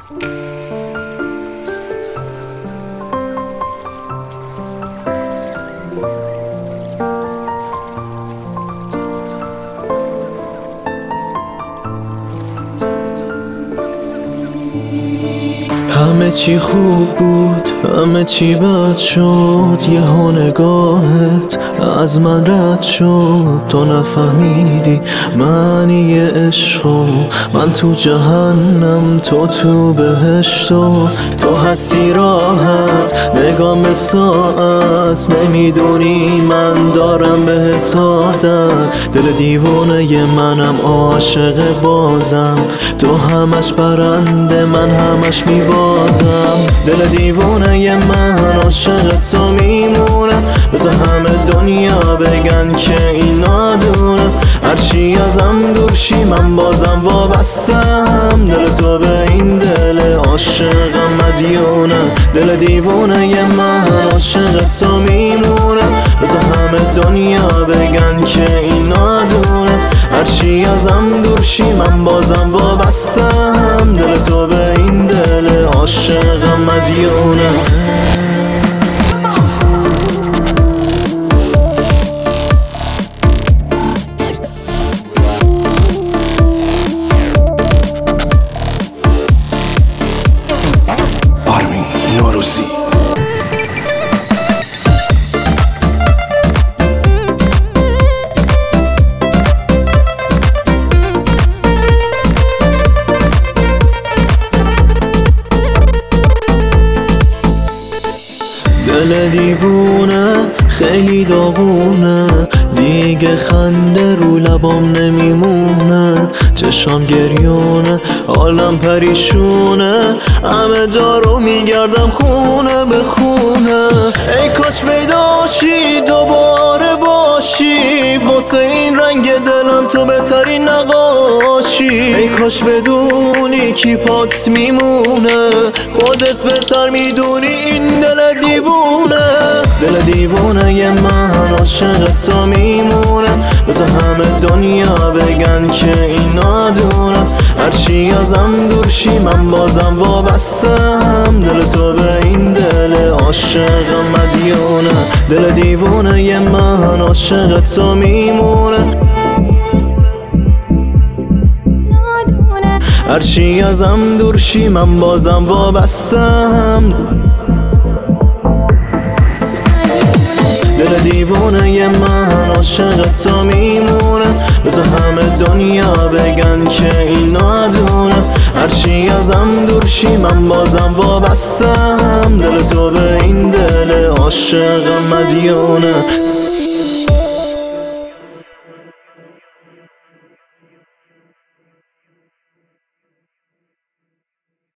همه چی خوب بود، همه چی بد شد، یهو نگاهت از من رد شد. تو نفهمیدی معنی عشقو، من تو جهنم تو تو بهشت. تو هستی راحت نگام به ساعت، نمیدونی من دارم بهت عادت. دل دیوونه منم عاشق بازم، تو همش برنده من همش میبازم. دل دیوونه من عاشق تو میمونم، بذار همه دنیا بگن که این نادونم. هرچی ازم دور شی من بازم وابستم، دل تو به این دل عاشقم مدیونم. دل دیوونه من عاشق تو میمونم، بذار همه دنیا بگن که این نادونم. هرچی ازم دور شی من بازم وابستم، دل تو به این دل عاشقم مدیونم. آرمین نوروزی. دل دیوونه خیلی داغونه، دیگه خنده رو لبام نمیمونه. چشام گریونه حالم پریشونه، همه جا رو میگردم خونه به خونه. ای کاش پیداشی دوباره باشی، واسه این رنگ دلم تو بهترین نقاشی. ای کاش بدونی کی پات میمونه، خودت بهتر میدونی این دل دیوونه. دل دیوونه من عاشق تو میمونم، بذار همه دنیا بگن که این نادونم. هرچی ازم دور شی من بازم وابستم، دل تو به این دل عاشقم مدیونم. دل دیوونه من عاشق تو میمونم، هرچی ازم دور شی من بازم وابستم. دل دیوونه من عاشق تو میمونم، بذار همه دنیا بگن که این نادونم. هرچی ازم دور شی من بازم وابستم، دل تو به این دل عاشقم مدیونم.